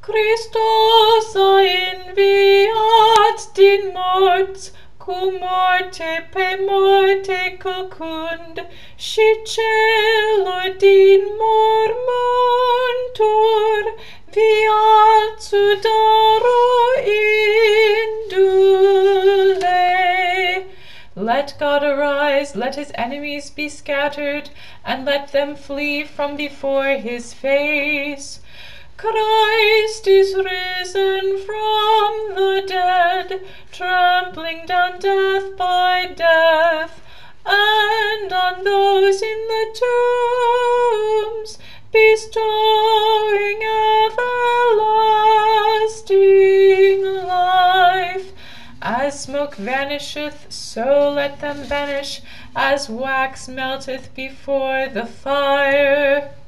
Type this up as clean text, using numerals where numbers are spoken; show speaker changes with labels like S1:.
S1: Christos a inviat din morts, cum morte pe morte căcând, și celor din mormânturi viață dăruindu-le. Let God arise, let his enemies be scattered, and let them flee from before his face. Christ is risen from the dead, trampling down death by death, and on those in the tombs bestowing everlasting life. As smoke vanisheth, so let them vanish, as wax melteth before the fire.